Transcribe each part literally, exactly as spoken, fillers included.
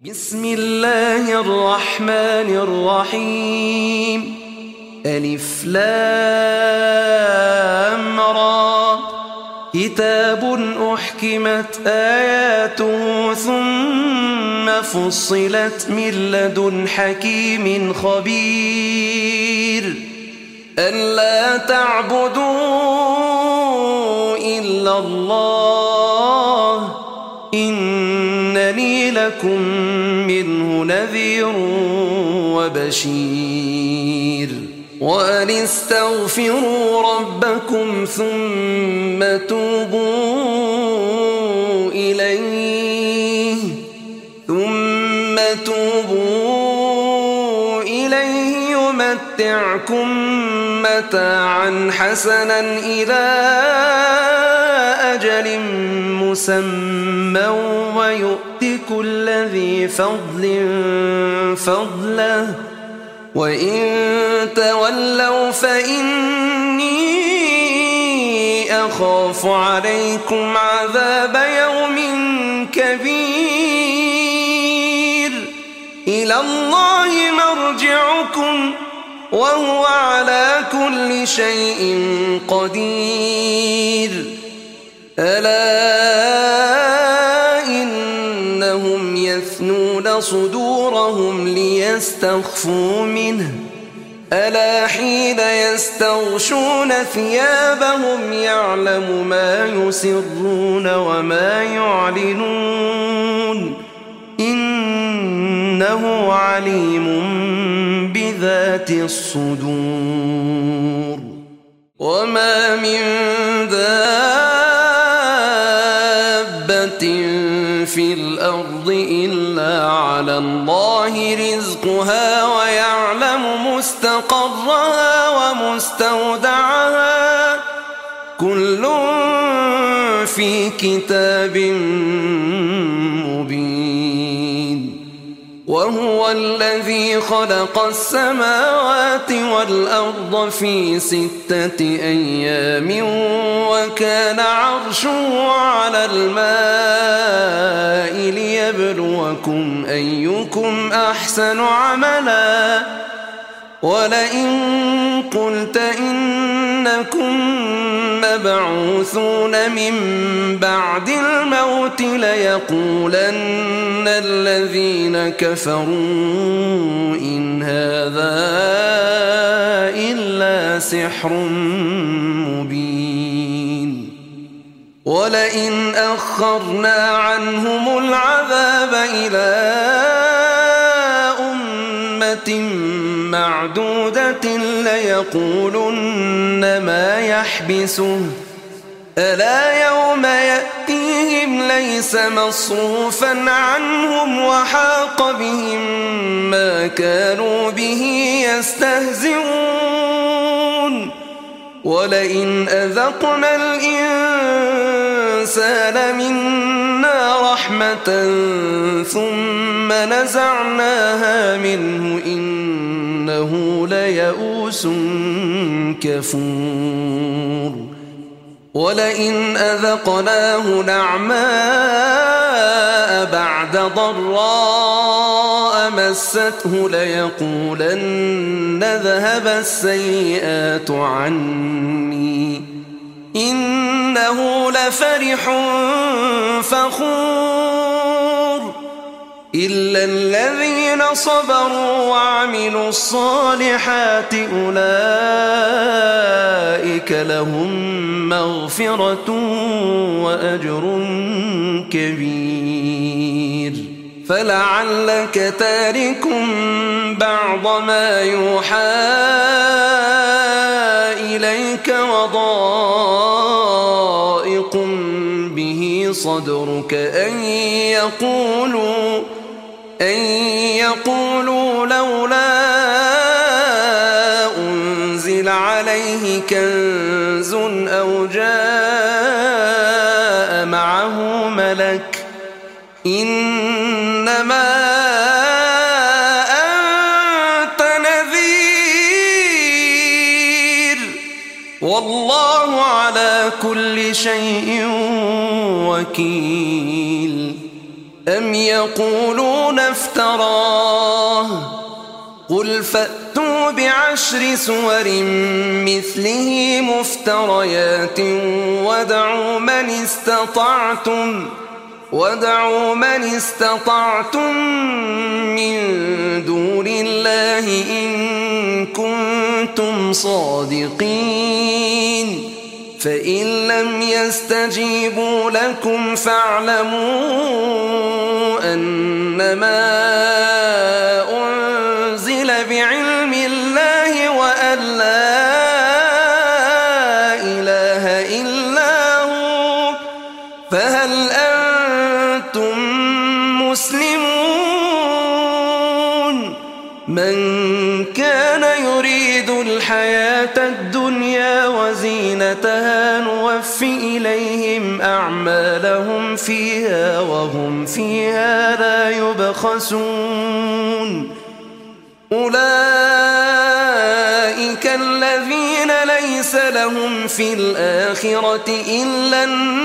بسم الله الرحمن الرحيم. ألف لام را. كتاب أحكمت آياته ثم فصلت من لدن حكيم خبير. ألا تعبدوا إلا الله إنني لكم منه نذير وبشير. وأن استغفروا ربكم ثم توبوا إليه ثم توبوا إليه يمتعكم متاعا حسنا إلى أجل مسمى ويؤت كل ذي فضل فضله وإن تولوا فإني أخاف عليكم عذاب يوم كبير. إلى الله مرجعكم وهو على كل شيء قدير. ألا إنهم يثنون صدورهم ليستخفوا منه ألا حين يستغشون ثيابهم يعلم ما يسرون وما يعلنون إنه عليم بذات الصدور. وما من دابة في الأرض إلا على الله رزقها ويعلم مستقرها ومستودعها كل في كتاب مبين. وهو الذي خلق السماوات والأرض في ستة أيام وكان عرشه على الماء ليبلوكم أيكم أحسن عملا. ولئن قلت إنكم مبعوثون من بعد الموت ليقولن الذين كفروا إن هذا إلا سحر مبين. ولئن أخرنا عنهم العذاب إلى أمة معدودة ليقولن ما يحبسه ألا يوم يأتيهم ليس مصروفا عنهم وحاق بهم ما كانوا به يستهزئون. ولئن أذقنا الإنسان منا رحمة ثم نزعناها منه إنه ليئوس كفور. ولئن أذقناه نعماء بعد ضراء مسته ليقولن ذهب السيئات عني إنه لفرح فخور. إلا الذين صبروا وعملوا الصالحات أولئك لهم مغفرة وأجر كبير. فلعلك تارك بعض ما يوحى إليك وضائق به صدرك أن يقولوا أن يقولوا لولا أنزل عليه كنز أو جاء معه ملك إنما أنت نذير والله على كل شيء وكيل. أم يقولون افتراه قل فأتوا بعشر سور مثله مفتريات وادعوا من استطعتم وادعوا من استطعتم من دون الله إن كنتم صادقين فإن لم يستجيبوا لكم فاعلموا أنما أنزل بعلم الله وأن لا إله إلا هو فهل أنتم مسلمون من كان يريد الحياة الدنيا وزينتها نوفي إليهم أعمالهم فيها وهم فيها لا يبخسون أولئك الذين ليس لهم في الآخرة إلا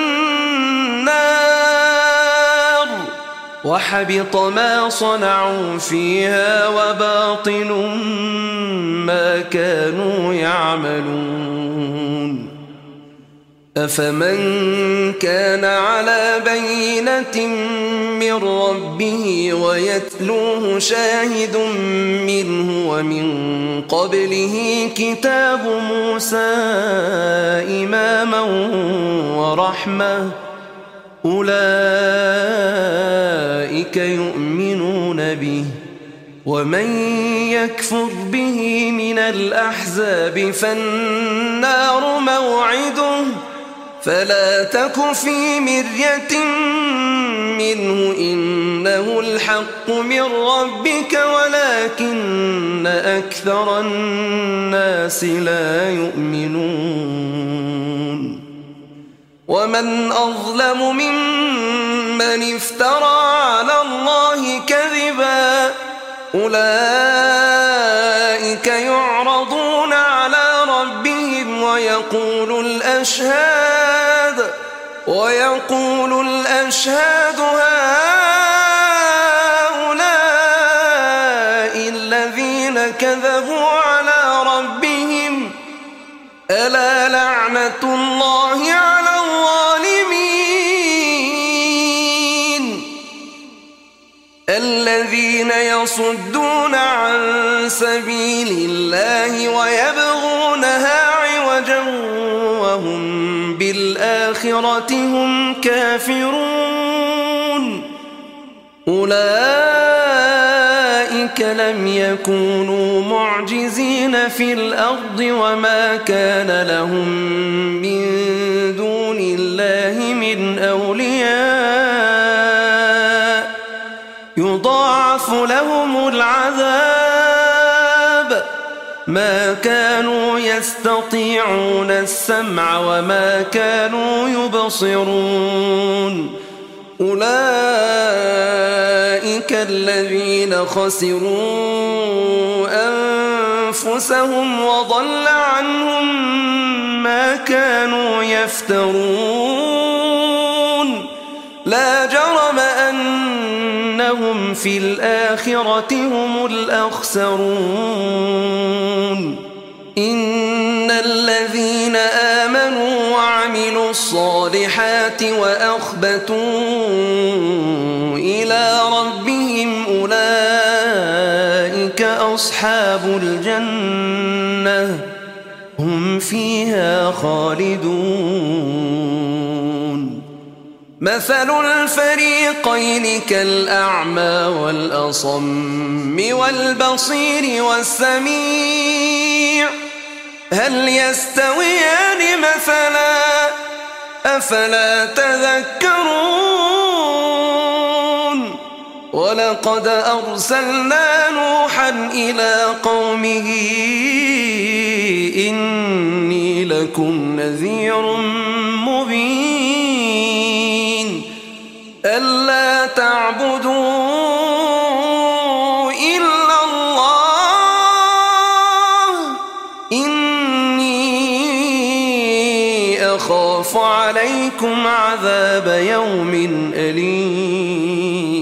النار وحبط ما صنعوا فيها وباطل ما كانوا يعملون أفمن كان على بينة من ربه ويتلوه شاهد منه ومن قبله كتاب موسى إماما ورحمة أولئك يؤمنون به ومن يكفر به من الأحزاب فالنار موعده فلا تك في مرية منه إنه الحق من ربك ولكن أكثر الناس لا يؤمنون ومن أظلم ممن افترى على الله كذبا أولئك يعرضون على ربهم ويقول الأشهاد ويقول الأشهاد هؤلاء الذين كذبوا على ربهم ألا لعنة الله على الظالمين الذين يصدون عن سبيل الله ويبغونها عوجا وهم بالآخرة هم كافرون أولئك لم يكونوا معجزين في الأرض وما كان لهم من دون الله من أولياء يضاعف لهم العذاب ما كانوا يستطيعون السمع وما كانوا يبصرون أولئك الذين خسروا أنفسهم وضل عنهم ما كانوا يفترون لا جرم أنهم في الآخرة هم الأخسرون إن الذين آمنوا وعملوا الصالحات وأخبتوا إلى ربهم أولئك أصحاب الجنة هم فيها خالدون مثل الفريقين كالأعمى والأصم والبصير والسميع هل يستويان مثلا أفلا تذكرون ولقد أرسلنا نوحا إلى قومه إني لكم نذير مبين ألا تعبدوا إلا الله إني أخاف عليكم عذاب يوم أليم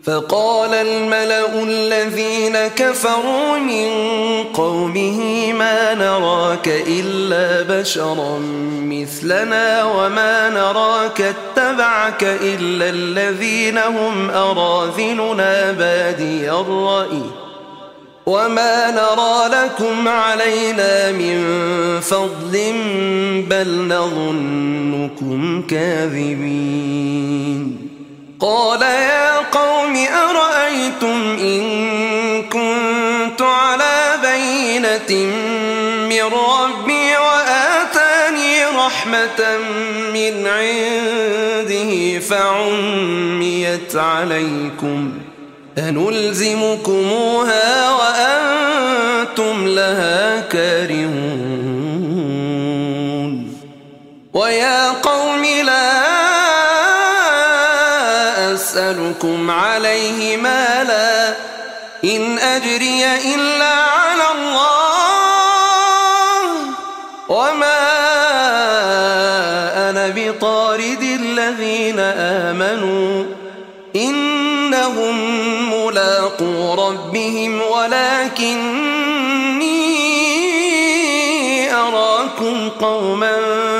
فقال الملأ الذين كفروا من قومه ما نراك إلا بشرا مثلنا وما نراك اتبعك إلا الذين هم أراذلنا بادي الرأي وما نرى لكم علينا من فضل بل نظنكم كاذبين. قال يا قوم أرأيتم إن كنت على بينة من ربي وآتاني رحمة من عنده فعميت عليكم أنلزمكموها وأنتم لها كارهون. ويا قوم لا أسألكم عليه مالا إن أجري إلا على الله وما أنا بطارد الذين آمنوا إنهم ملاقو ربهم ولكني أراكم قوما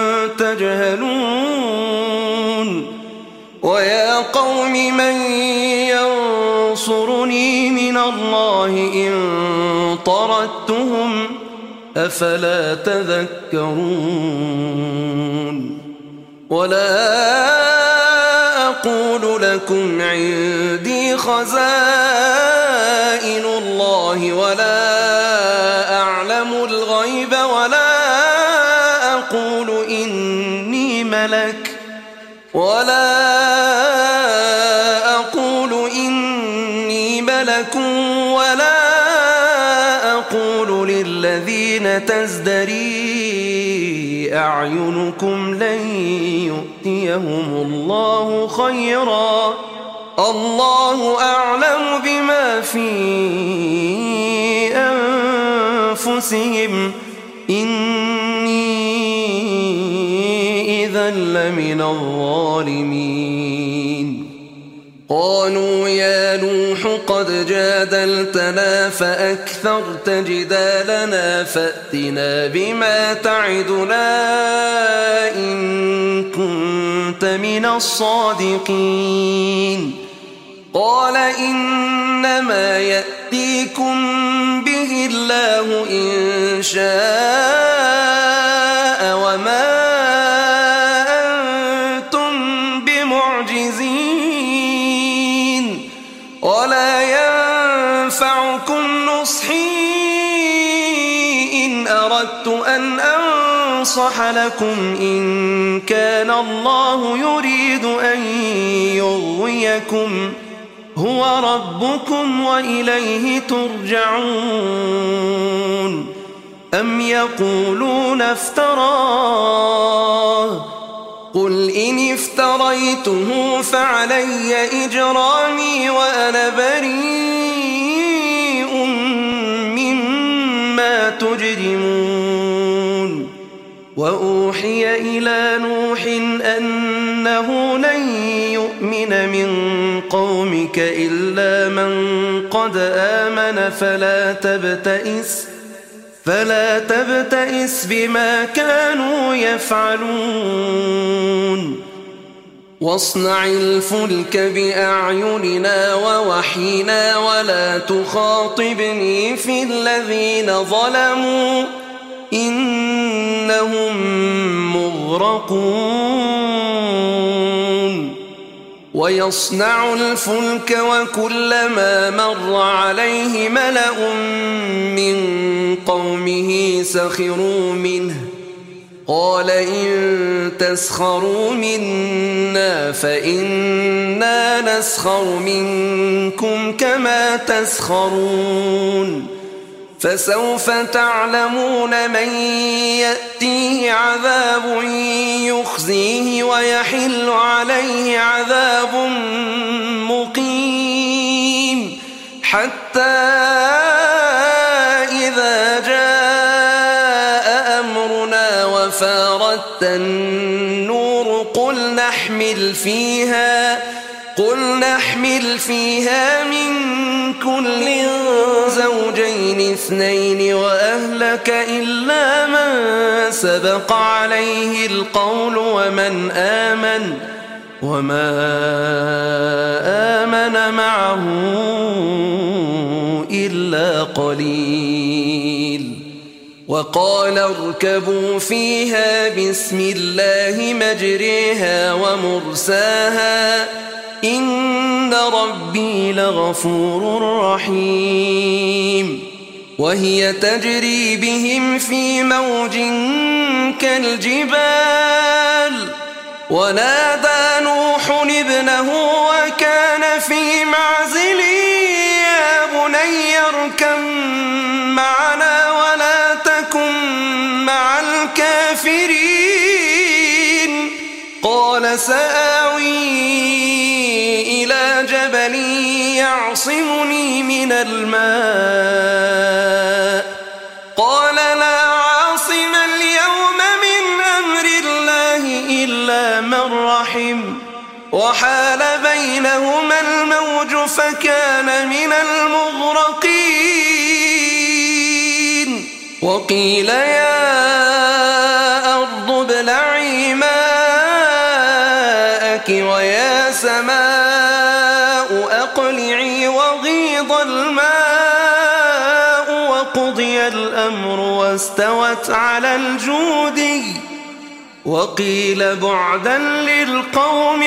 تجهلون. ويا قوم من ينصرني من الله إن طردتهم أفلا تذكرون. ولا أقول لكم عندي خزائن الله ولا أعلم الغيب ولا أقول إني ملك ولا أقول إني ملك ولا أقول للذين تزدري أعينكم لن يؤتيهم الله خيرا الله أعلم بما في أنفسهم إني إذا لمن الظالمين. قالوا يا نوح قد جادلتنا فأكثرت جدالنا فأتنا بما تعدنا إن كنت من الصادقين. قال إنما يأتيكم به الله إن شاء وما أنتم بمعجزين ولا ينفعكم نصحي إن أردت أن أنصح لكم إن كان الله يريد أن يغويكم هو ربكم وإليه ترجعون. أم يقولون افتراه قل إن افتريته فعلي إجرامي وأنا بريء مما تجرمون. وأوحي إلى نوح أنه لن يؤمن من قومك إلا من قد آمن فلا تبتئس فلا تبتئس بما كانوا يفعلون. واصنع الفلك بأعيننا ووحينا ولا تخاطبني في الذين ظلموا إنهم مغرقون. ويصنع الفلك وكلما مر عليه ملأ من قومه سخروا منه قال إن تسخروا منا فإنا نسخر منكم كما تسخرون. فسوف تعلمون من يأتيه عذاب يخزيه ويحل عليه عذاب مقيم حتى إذا جاء أمرنا وفارت النور قل نحمل فيها قل نحمل فيها من كل زوجين اثنين وأهلك إلا من سبق عليه القول ومن آمن وما آمن معه إلا قليل. وقال اركبوا فيها بسم الله مجريها ومرساها إن ربي لغفور رحيم. وهي تجري بهم في موج كالجبال ونادى نوح ابنه وكان في معزل يا بني اركب معنا ولا تكن مع الكافرين. قال سآوي إلى جبل يعصمني من الماء قال لا عاصم اليوم من أمر الله إلا من رحم وحال بينهما الموج فكان من المغرقين. وقيل يا أرض ابلعي ماءك ويا سماء أقلعي وغيض الماء وقضي الأمر واستوت على الجودي وقيل بعدا للقوم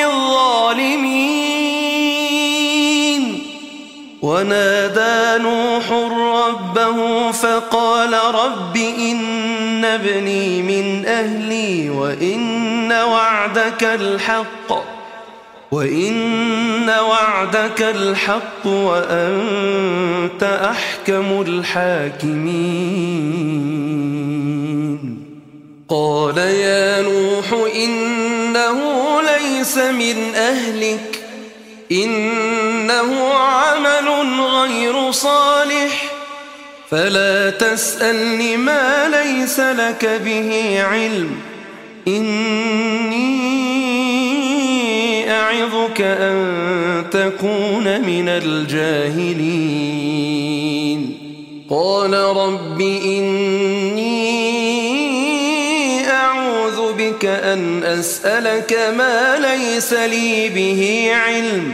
الظالمين. ونادى نوح ربه فقال رب إن ابني من أهلي وإن وعدك الحق وإن وعدك الحق وأنت أحكم الحاكمين. قال يا نوح إنه ليس من أهلك إنه عمل غير صالح فلا تسألني ما ليس لك به علم إني أعظك أن تكون من الجاهلين. قال رب إني أعوذ بك أن أسألك ما ليس لي به علم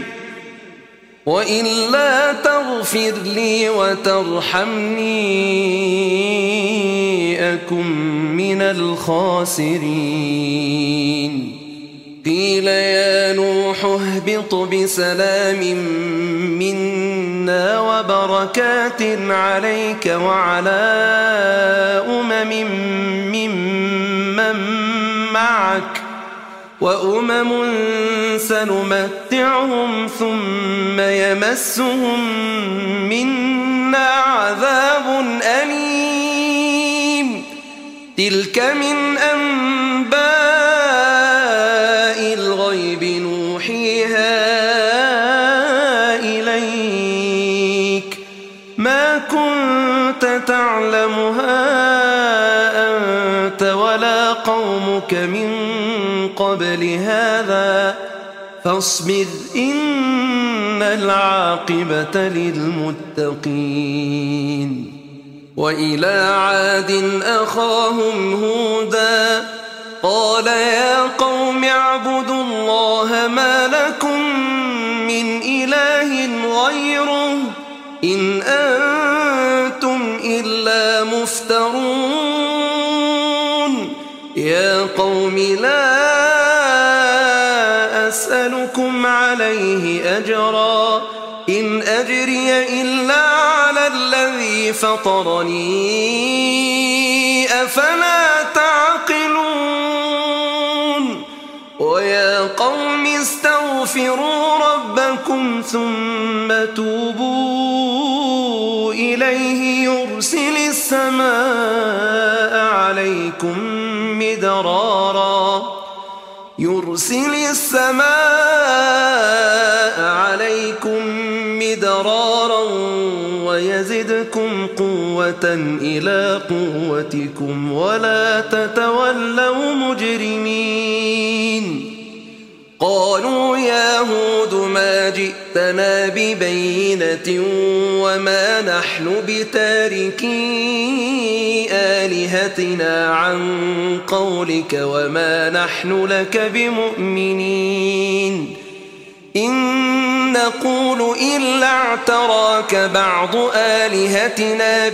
وإلا تغفر لي وترحمني أكن من الخاسرين. قيل يا نوح اهبط بسلام منا وبركات عليك وعلى أمم ممن معك وأمم سنمتعهم ثم يمسهم منا عذاب أليم. تلك من أنباء الغيب نوحيها إليك ما كنت تعلمها أنت ولا قومك من قبل هذا فاصبر إن العاقبة للمتقين. وإلى عاد أخاهم هودا قال يا قوم اعبدوا الله ما لكم من إله غيره إن أنتم إلا مفترون. يا قوم لا أسألكم عليه أجرا إن أجري إلا على الذي فطرني أفلا تعقلون. ويا قوم استغفروا ربكم ثم توبوا إليه يرسل السماء عليكم مدرارا يرسل السماء عليكم مدرارا ويزدكم قوة إلى قوتكم ولا تتولوا مجرمين. قالوا يا هود ما جئتنا ببينة وما نحن بتاركي آلهتنا عن قولك وما نحن لك بمؤمنين إن نقول إلا اعتراك بعض آلهتنا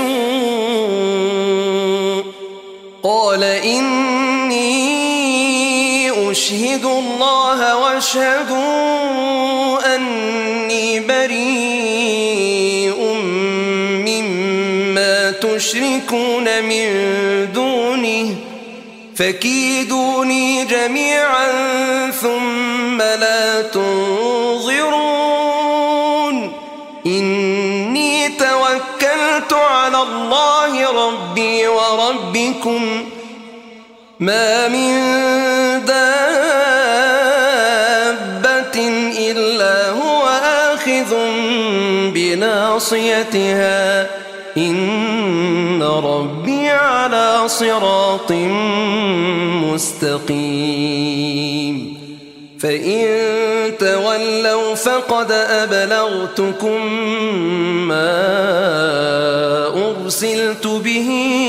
بسوء قال إني أشهد الله واشهدوا أني بريء مما تشركون من دونه فكيدوني جميعا ثم لا تنظرون إني توكلت على الله ربي وربكم ما من دابة إلا هو آخذ بناصيتها إن ربي على صراط مستقيم فإن تولوا فقد أبلغتكم ما أرسلت به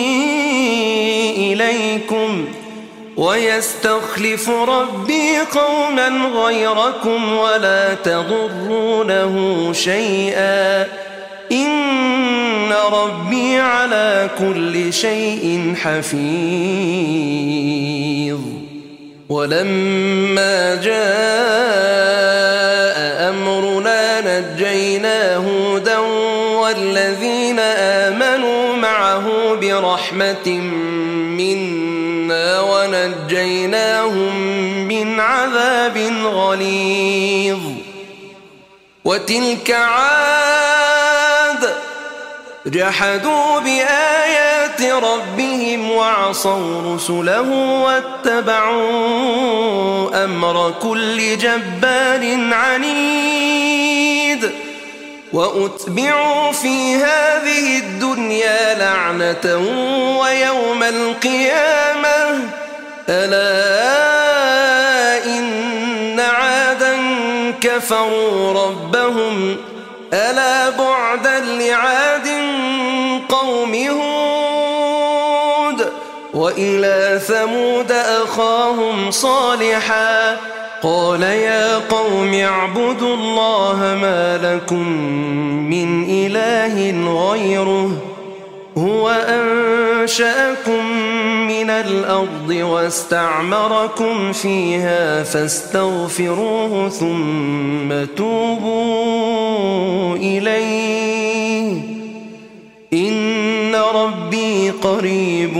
إليكم ويستخلف ربي قوما غيركم ولا تضرونه شيئا إن ربي على كل شيء حفيظ ولما جاء أمرنا نجينا هودا والذين آمنوا معه برحمة منا ونجيناهم من عذاب غليظ وتلك عاد جحدوا بآيات ربهم وعصوا رسله واتبعوا أمر كل جبار عنيد وأتبعوا في هذه الدنيا لعنة ويوم القيامة ألا إن عادا كفروا ربهم ألا بعدا لعاد قوم هود وإلى ثمود أخاهم صالحا قال يا قوم اعبدوا الله ما لكم من إله غيره هو أنشأكم من الأرض واستعمركم فيها فاستغفروه ثم توبوا إليه إن ربي قريب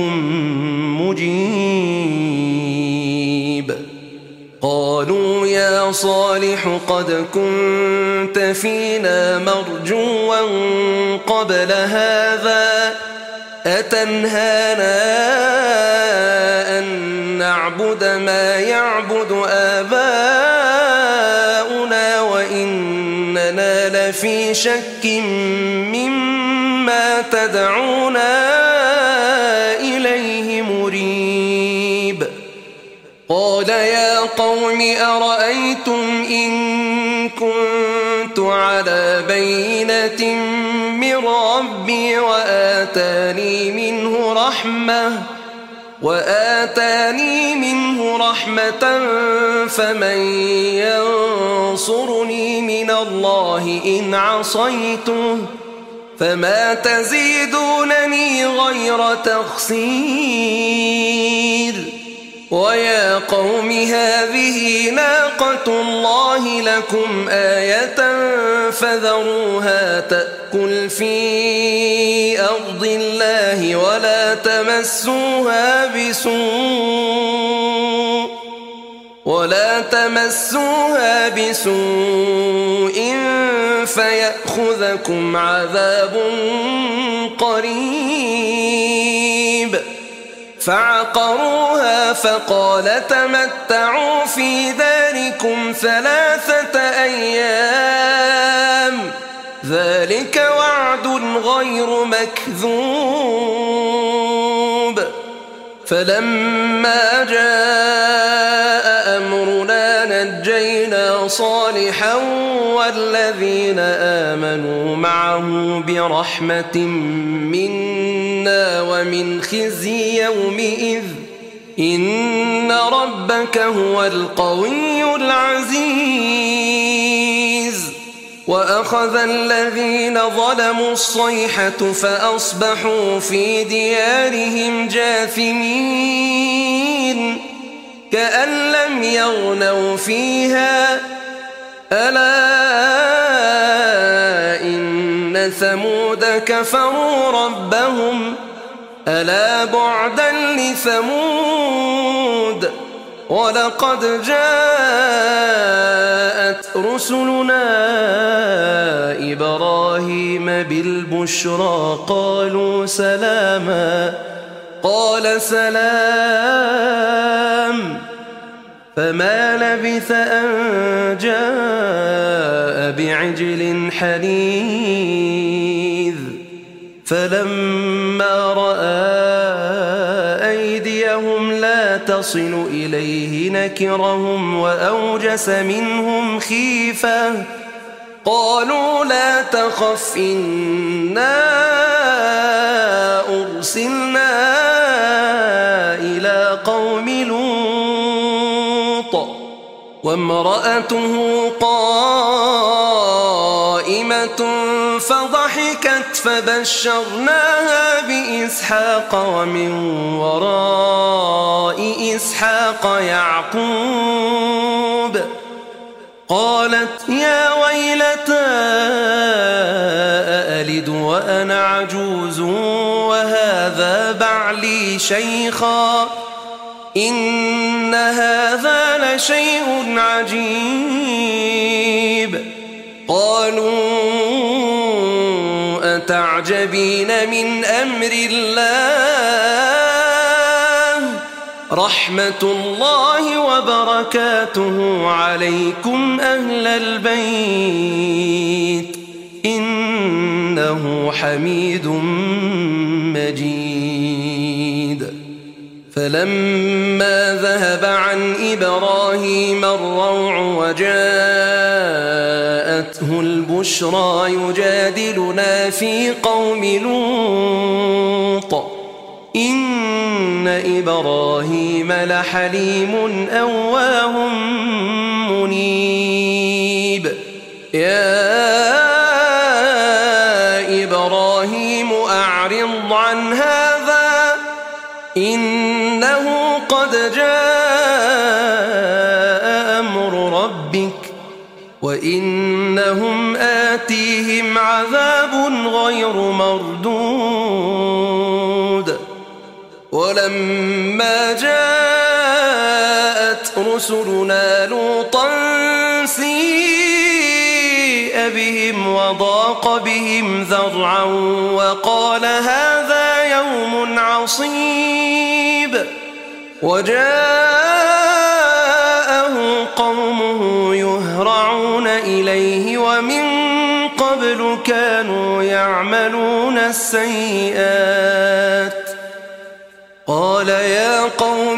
مجيب قالوا يا صالح قد كنت فينا مرجوا قبل هذا أتنهانا أن نعبد ما يعبد آباؤنا وإننا لفي شك مما تدعونا إليه مريب قال يا قوم أرأيتم إن كنت على بينة من ربي وآتاني منه رحمة وآتاني منه رحمة فمن ينصرني من الله إن عصيته فما تزيدونني غير تخسير ويا قوم هذه ناقة الله لكم آية فذروها تأكل في أرض الله ولا تمسوها بسوء ولا تمسوها بسوء فيأخذكم عذاب قريب فعقروها فقال تمتعوا في داركم ثلاثة أيام ذلك وعد غير مكذوب فلما جاء أمرنا أمرنا نجينا صالحا والذين آمنوا معه برحمة منا ومن خزي يومئذ إن ربك هو القوي العزيز وأخذ الذين ظلموا الصيحة فأصبحوا في ديارهم جاثمين كأن لم يغنوا فيها ألا إن ثمود كفروا ربهم ألا بعدا لثمود ولقد جاءت رسلنا إبراهيم بالبشرى قالوا سلاما قال سلام فما لبث أن جاء بعجل حنيذ فلما رأى أيديهم لا تصل إليه نكرهم وأوجس منهم خيفة قالوا لا تخف إنا أرسلنا إلى قوم لوط وامرأته قائمة فضحكت فبشرناها بإسحاق ومن وراء إسحاق يعقوب قالت يا ويلتى أألد وأنا عجوز وهذا بعلي شيخا إن هذا لشيء عجيب قالوا أتعجبين من أمر الله رحمة الله وبركاته عليكم أهل البيت إنه حميد مجيد فلما ذهب عن إبراهيم الروع وجاءته البشرى يجادلنا في قوم لوط إن إبراهيم لحليم أواه منيب يا إبراهيم أعرض عن هذا إنه قد جاء أمر ربك وإنهم آتيهم عذاب غير مردود ولما جاءت رسلنا لوطا سيء بهم وضاق بهم ذرعا وقال هذا يوم عصيب وجاءه قومه يهرعون إليه ومن قبل كانوا يعملون السيئات قال يا قوم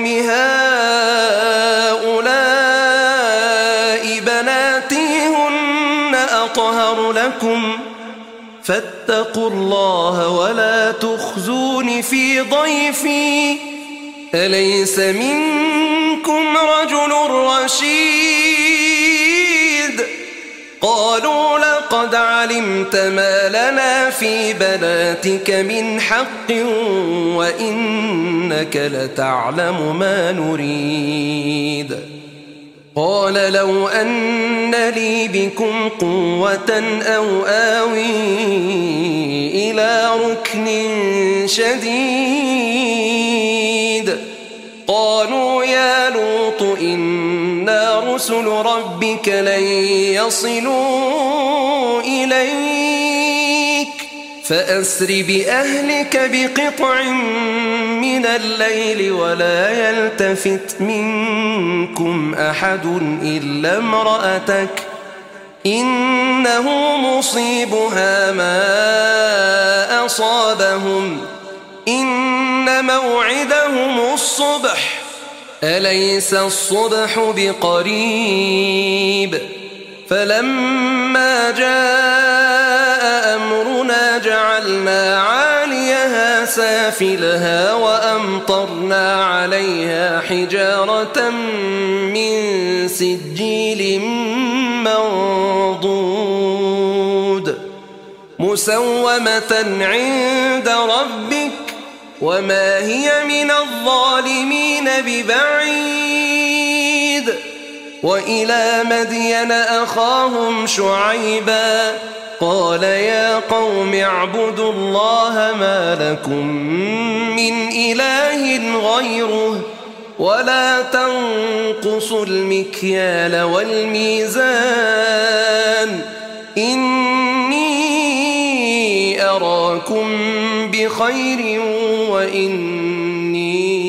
هؤلاء بناتي هن أطهر لكم فاتقوا الله ولا تخزون في ضيفي أليس منكم رجل رشيد قالوا لقد علمت ما لنا في بناتك من حق وإنك لتعلم ما نريد قال لو أن لي بكم قوة أو آوي إلى ركن شديد قالوا يا لوط إنا رسل ربك لن يصلوا إليك فأسر بأهلك بقطع من الليل ولا يلتفت منكم أحد إلا امرأتك إنه مصيبها ما أصابهم إن موعدهم الصبح أليس الصبح بقريب فلما جاء أمرنا جعلنا عاليها سافلها وأمطرنا عليها حجارة من سجيل منضود مسومة عند ربك وما هي من الظالمين ببعيد وإلى مدين أخاهم شعيبا قال يا قوم اعبدوا الله ما لكم من إله غيره ولا تنقصوا المكيال والميزان إني أراكم بخير وإني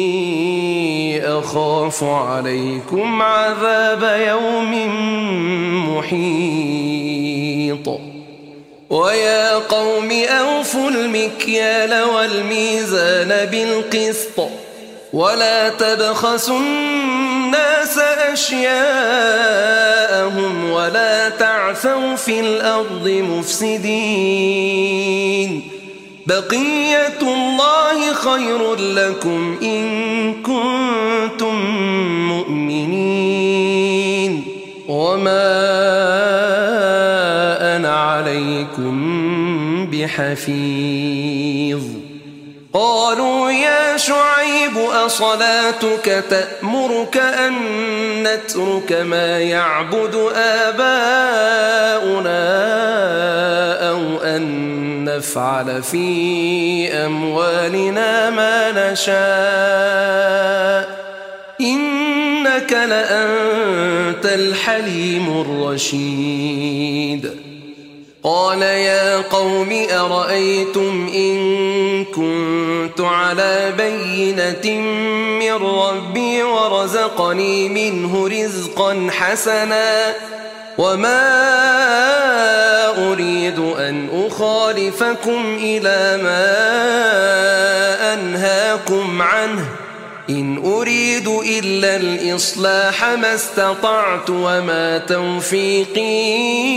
أخاف عليكم عذاب يوم محيط ويا قوم أوفوا المكيال والميزان بالقسط ولا تبخسوا الناس أشياءهم ولا تعثوا في الأرض مفسدين بقية الله خير لكم إن كنتم مؤمنين وما أنا عليكم بحفيظ قالوا يا شعيب أصلاتك تأمرك أن نترك ما يعبد آباؤنا أو أن نفعل في أموالنا ما نشاء إنك لأنت الحليم الرشيد قال يا قوم أرأيتم إن كنت على بينة من ربي ورزقني منه رزقا حسنا وما أريد أن أخالفكم إلى ما أنهاكم عنه إن أريد إلا الإصلاح ما استطعت وما توفيقي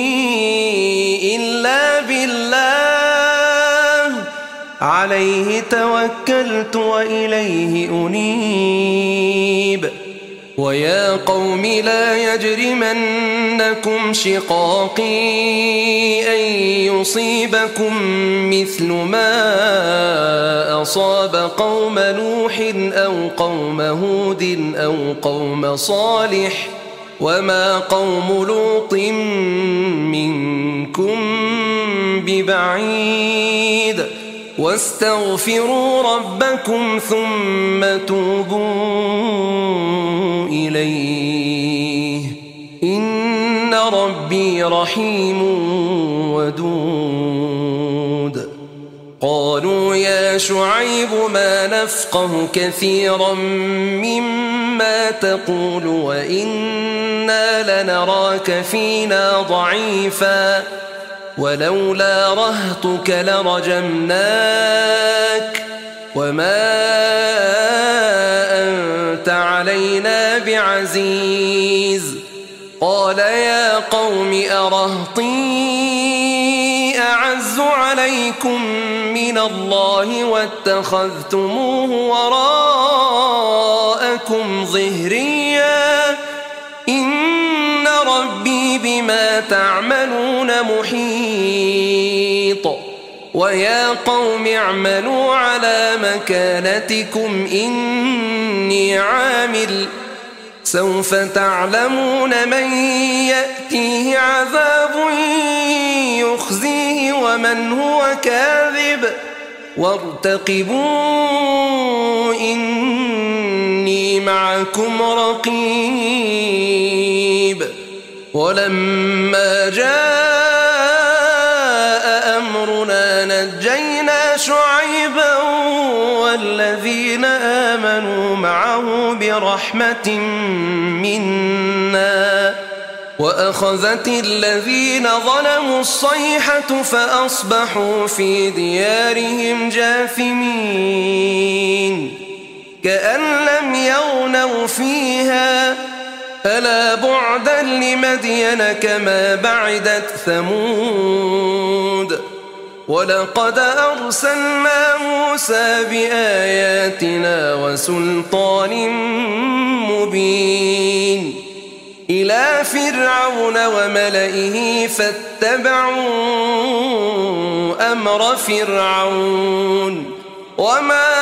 إلا بالله عليه توكلت وإليه أنيب ويا قوم لا يجرمنكم شقاقي أن يصيبكم مثل ما أصاب قوم نوح أو قوم هود أو قوم صالح وما قوم لوط منكم ببعيد واستغفروا ربكم ثم توبوا إليه إن ربي رحيم ودود قالوا يا شعيب ما نفقه كثيرا مما تقول وإنا لنراك فينا ضعيفا ولولا رهطك لرجمناك وما أنت علينا بعزيز قال يا قوم أرهطي أعز عليكم من الله واتخذتموه وراءكم ظهريا إن ربي بما تعملون محيط ويا قوم اعملوا على مكانتكم إني عامل سوف تعلمون من يأتيه عذاب يخزيه ومن هو كاذب وارتقبوا إني معكم رقيب ولما جاء أمرنا نجينا شعيبا والذين آمنوا معه برحمة منا وأخذت الذين ظلموا الصيحة فأصبحوا في ديارهم جاثمين كأن لم يغنوا فيها ألا بعدا لمدين كما بعدت ثمود ولقد أرسلنا موسى بآياتنا وسلطان مبين إلى فرعون وملئه فاتبعوا أمر فرعون وما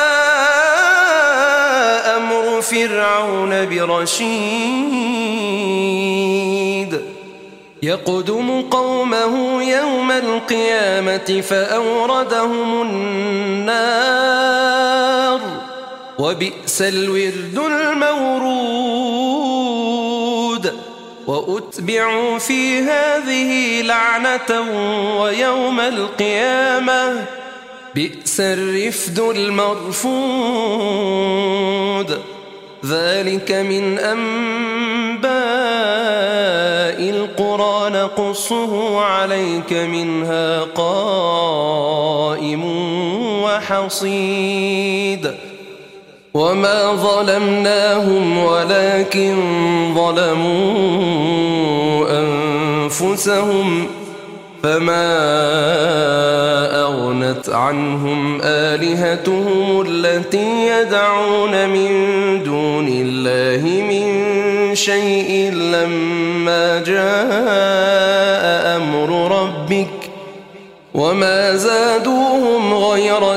أمر فرعون برشيد يقدم قومه يوم القيامة فأوردهم النار وبئس الورد المورود وأتبعوا في هذه لعنة ويوم القيامة بئس الرفد المرفود ذلك من أنباء القرى نقصه عليك منها قائم وحصيد وما ظلمناهم ولكن ظلموا أنفسهم فما أغنت عنهم آلهتهم التي يدعون من دون الله من شيء لما جاء أمر ربك وما زادوهم غير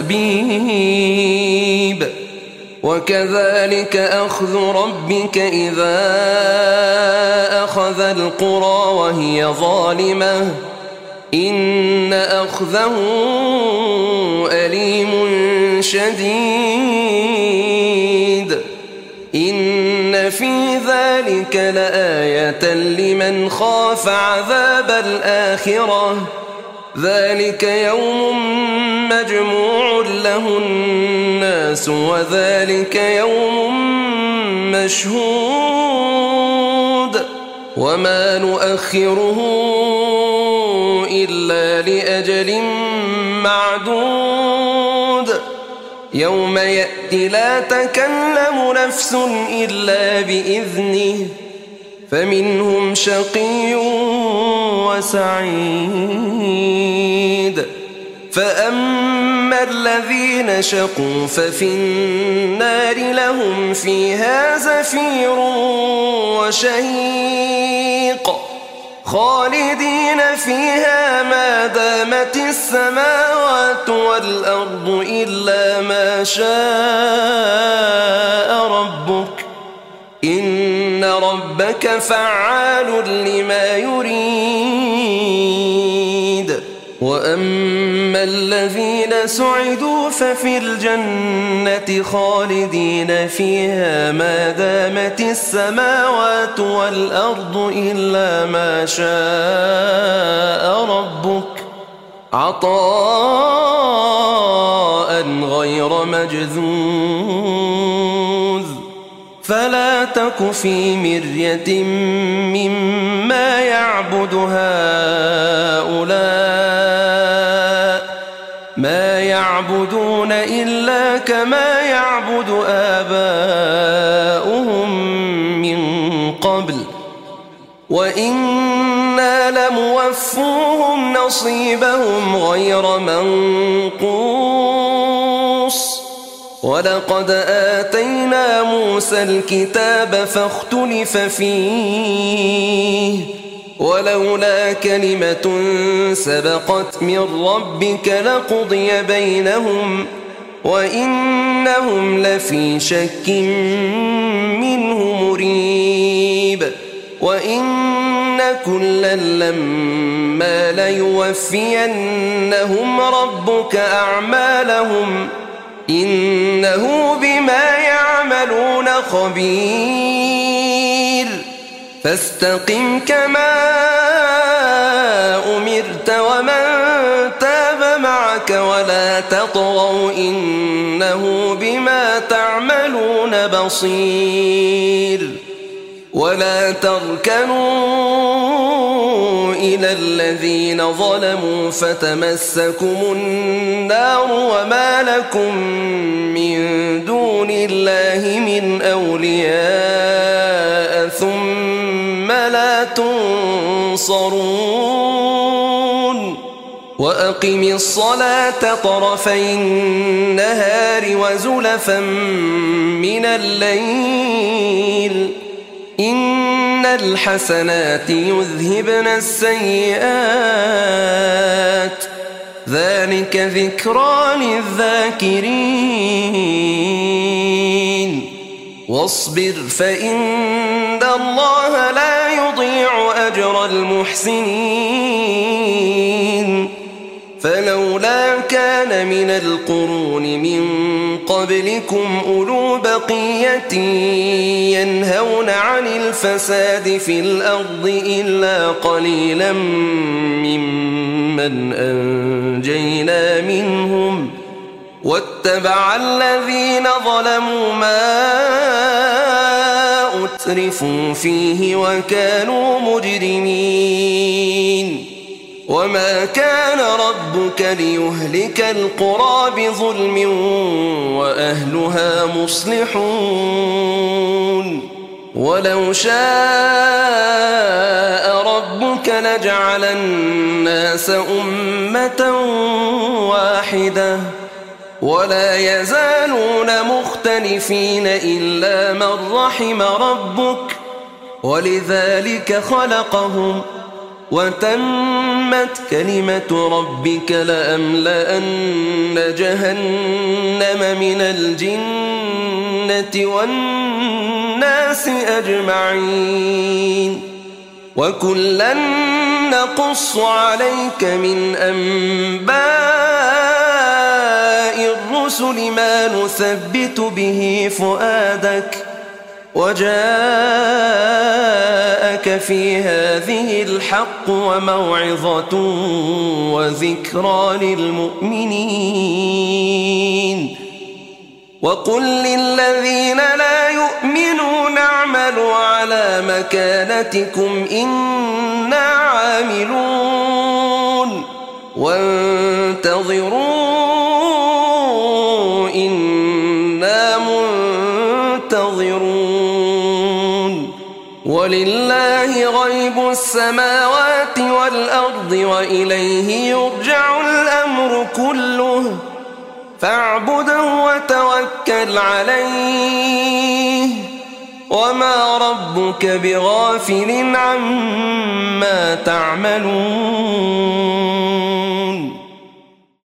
تتبيب وكذلك أخذ ربك إذا أخذ القرى وهي ظالمة إن أخذه أليم شديد إن في ذلك لآية لمن خاف عذاب الآخرة ذلك يوم مجموع له الناس وذلك يوم مشهود وما نؤخره إلا لأجل معدود يوم يأتي لا تكلم نفس إلا بإذنه فمنهم شقي وسعيد فأما الذين شقوا ففي النار لهم فيها زفير وشهيق خالدين فيها ما دامت السماوات والأرض إلا ما شاء ربك إن ربك فعال لما يريد وأما الذين سعدوا ففي الجنة خالدين فيها ما دامت السماوات والأرض إلا ما شاء ربك عطاء غير مجذوذ فلا تك في مرية مما يعبد هؤلاء ما يعبدون إلا كما يعبد آباؤهم من قبل وإنا لموفوهم نصيبهم غير منقوص ولقد آتينا موسى الكتاب فاختلف فيه ولولا كلمة سبقت من ربك لقضي بينهم وإنهم لفي شك منه مريب وإن كلا لما ليوفينهم ربك أعمالهم إنه بما يعملون خبير فاستقم كما أمرت ومن تاب معك ولا تطغوا إنه بما تعملون بصير ولا تركنوا إلى الذين ظلموا فتمسكم النار وما لكم من دون الله من أولياء ثم لا تنصرون وأقم الصلاة طرفي النهار وزلفا من الليل إن الحسنات يذهبن السيئات ذلك ذكرى للذاكرين واصبر فإن الله لا يضيع أجر المحسنين فلولا كان من القرون من قبلكم أولو بقية ينهون عن الفساد في الأرض إلا قليلا ممن أنجينا منهم واتبع الذين ظلموا ما أترفوا فيه وكانوا مجرمين وما كان ربك ليهلك القرى بظلم وأهلها مصلحون ولو شاء ربك لجعل الناس أمة واحدة ولا يزالون مختلفين إلا من رحم ربك ولذلك خلقهم وتمت كلمة ربك لأملأن جهنم من الجنة والناس أجمعين وكلا نقص عليك من أنباء الرسل ما نثبت به فؤادك وجاءك في هذه الحق وموعظة وذكرى للمؤمنين وقل للذين لا يؤمنون اعملوا على مكانتكم إنا عاملون وانتظروا إنا منتظرون ولله غيب السماوات والأرض وإليه يرجع الأمر كله فاعبده وتوكل عليه وما ربك بغافل عما تعملون